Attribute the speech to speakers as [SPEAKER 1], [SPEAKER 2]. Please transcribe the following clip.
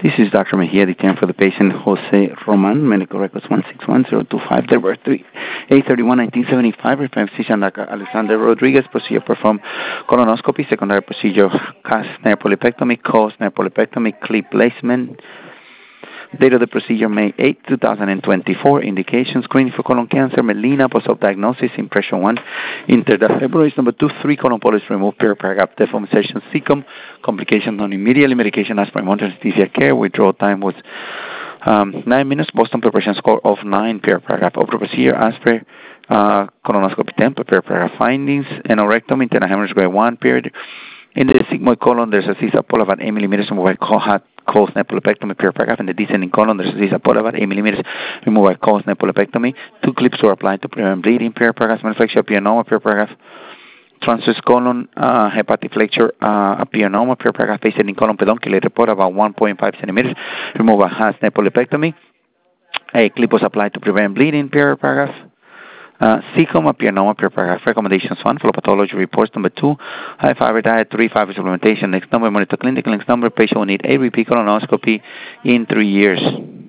[SPEAKER 1] This is Dr. Mejia, detained for the patient Jose Roman, medical records 161025. There were 8/31/1975. Referring physician Dr. Alexander Rodriguez. Procedure performed colonoscopy. Secondary procedure CAS snare polypectomy, co-snare polypectomy, clip placement. Date of the procedure, May 8, 2024. Indications, screening for colon cancer, melena, post-op diagnosis, impression 1, interfibrosis, number 2, 3, colon polyps removed, paragraph, deformation, cecum, complication non immediately, medication, aspirin, anesthesia care, withdrawal time was 9 minutes, Boston preparation score of 9, paragraph, open procedure, aspirin, colonoscopy 10, paragraph, findings, anorectomy, internal hemorrhage grade 1, period. In the sigmoid colon, there's a CISA poll about 8 millimeters removed by co-snare polypectomy, paragraph. In the descending colon, there's a CISA poll about 8 millimeters removed by co-snare polypectomy. 2 clips were applied to prevent bleeding, paragraph. Manufacture pionoma, paragraph. Transverse colon, hepatic flexure, pionoma, paragraph. Descending colon pedunculate report about 1.5 centimeters removed by snare polypectomy. A clip was applied to prevent bleeding, paragraph. Cecum, pionoma, paragraph. Recommendations 1, flow pathology reports. Number 2, high fiber diet, 3 fiber supplementation. Next number, monitor clinical. Next number, patient will need a repeat colonoscopy in 3 years.